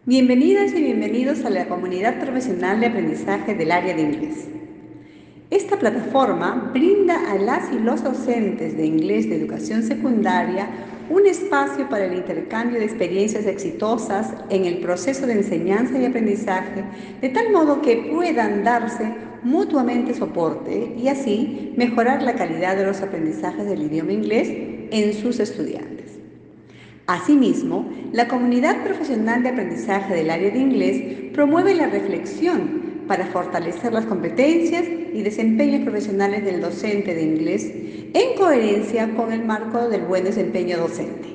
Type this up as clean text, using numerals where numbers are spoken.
Bienvenidas y bienvenidos a la comunidad profesional de aprendizaje del área de inglés. Esta plataforma brinda a las y los docentes de inglés de educación secundaria un espacio para el intercambio de experiencias exitosas en el proceso de enseñanza y aprendizaje, de tal modo que puedan darse mutuamente soporte y así mejorar la calidad de los aprendizajes del idioma inglés en sus estudiantes. Asimismo, la comunidad profesional de aprendizaje del área de inglés promueve la reflexión para fortalecer las competencias y desempeños profesionales del docente de inglés en coherencia con el marco del buen desempeño docente.